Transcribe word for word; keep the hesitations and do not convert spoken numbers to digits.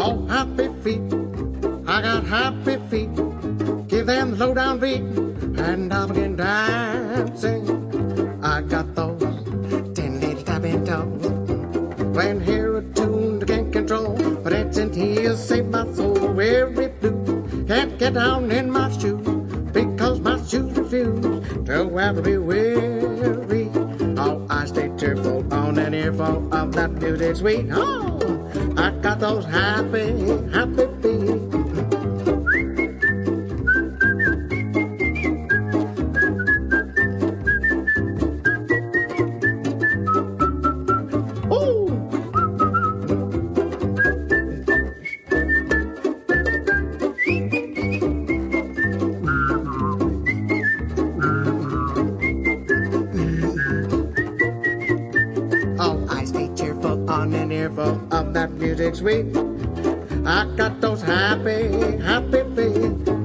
Oh, happy feet, I got happy feet. Give them the low down beat, and I'll begin dancing. I got those ten little tapping toes. When hear a tune I can't control, but it's in here save my soul. Every blue can't get down in my shoes, because my shoes refuse to ever be weary. Oh, I stay cheerful on an earful of that music sweet. Oh, I got those happy, happy feet. Of that music sweet, I got those happy, happy feet.